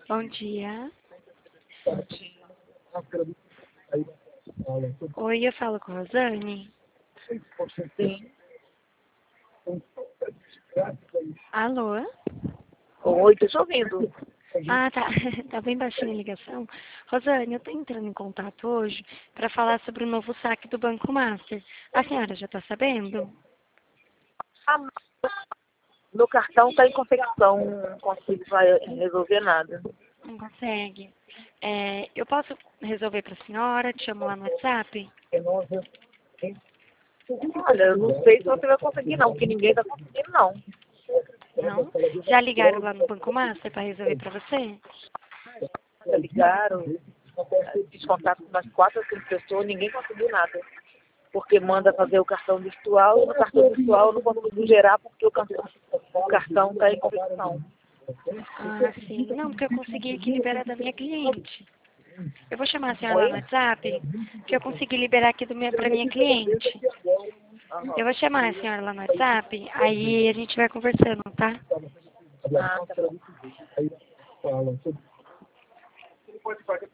Bom dia. Oi, eu falo com a Rosane. Sim. Alô? Oi, tô te ouvindo. Ah, tá. Tá bem baixinha a ligação. Rosane, eu tô entrando em contato hoje para falar sobre o novo saque do Banco Master. A senhora já tá sabendo? Ah, meu cartão tá em confecção, não consigo resolver nada. Não consegue. Eu posso resolver para a senhora? Te chamo lá no WhatsApp? Olha, eu não sei se você vai conseguir não, porque ninguém tá conseguindo não. Não? Já ligaram lá no Banco Master para resolver para você? Já ligaram, fiz contato com umas 4 ou 5 pessoas, ninguém conseguiu nada. Porque manda fazer o cartão virtual e no cartão virtual eu não consigo gerar porque o cartão tá em confecção. Ah, sim. Não, porque eu consegui aqui liberar da minha cliente. Eu vou chamar a senhora lá no Oi? WhatsApp, que eu consegui liberar aqui para minha cliente. Aham. Eu vou chamar a senhora lá no WhatsApp, aí a gente vai conversando, tá? Ah, tá bom.